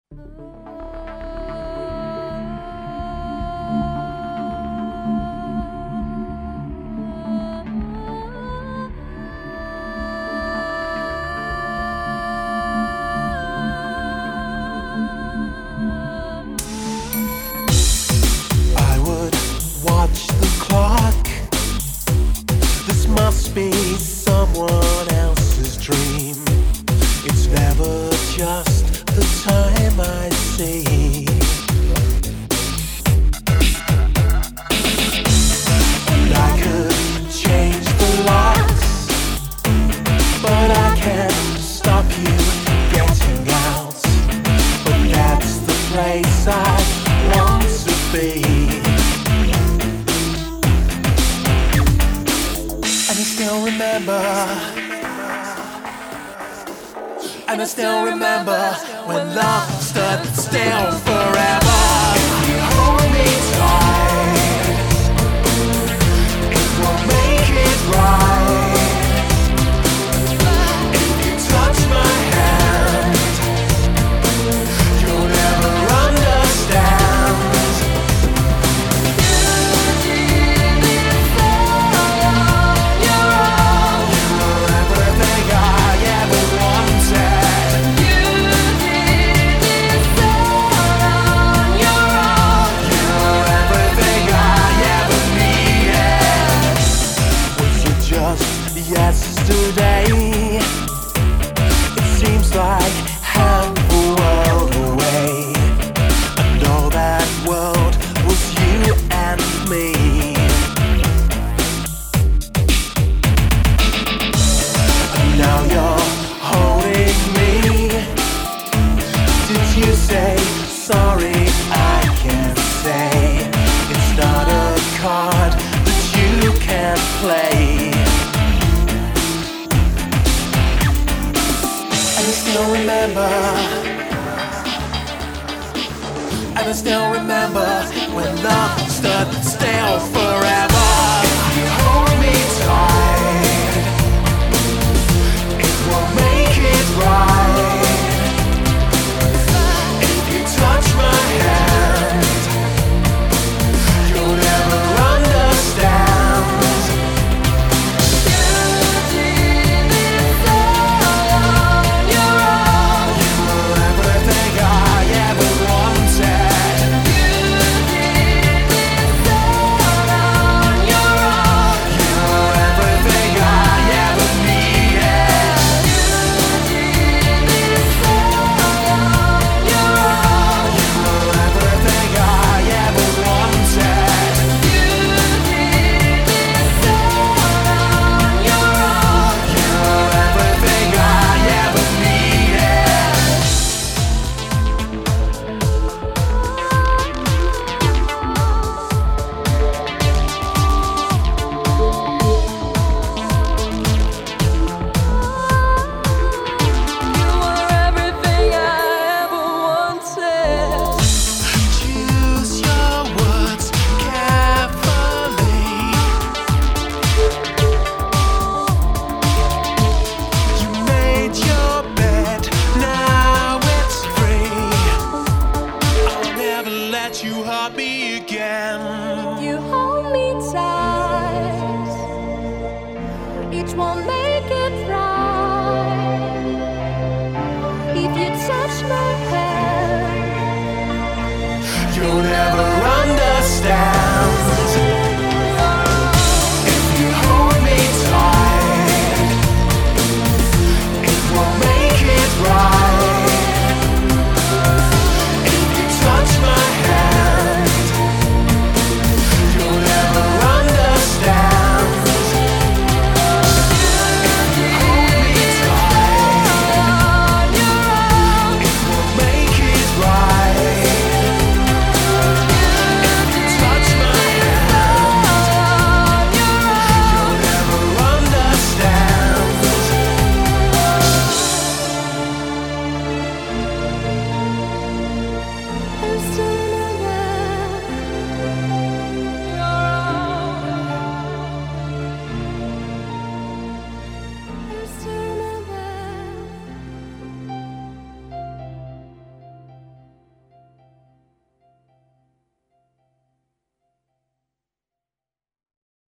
I would watch the clock. This must be someone else's dream. It's never just the time I see. And I could change the locks, but I can't stop you getting out. But that's the place I want to be. And I still remember, and I still remember when love stood still forever. If you hold me tight, it will make it right. If you touch my hand, you'll never understand. You did it all on your own. You were everything I ever wanted. You did it all on your own. You were everything I ever needed. Was it just yesterday? It seems like half the world away, and all that world was you and me. And now you're holding me. Did you say sorry? I can't say. It's not a card that you can play. And I still remember, and I still remember when love stood still forever.